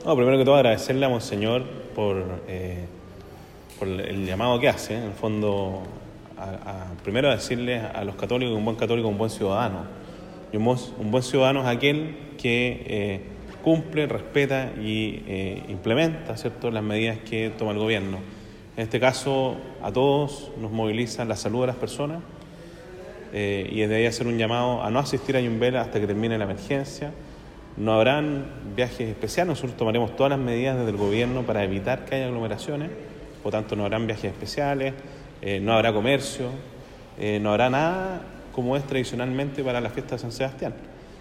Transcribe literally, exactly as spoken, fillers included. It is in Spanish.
No, primero que todo agradecerle a Monseñor por, eh, por el llamado que hace, en el fondo, a, a, primero a decirle a los católicos que un buen católico es un buen ciudadano. Y un, un buen ciudadano es aquel que eh, cumple, respeta y eh, implementa, ¿cierto?, las medidas que toma el gobierno. En este caso, a todos nos moviliza la salud de las personas eh, y desde ahí hacer un llamado a no asistir a Yumbela hasta que termine la emergencia. No habrán viajes especiales, nosotros tomaremos todas las medidas desde el gobierno para evitar que haya aglomeraciones, por tanto no habrán viajes especiales, eh, no habrá comercio, eh, no habrá nada como es tradicionalmente para la fiesta de San Sebastián.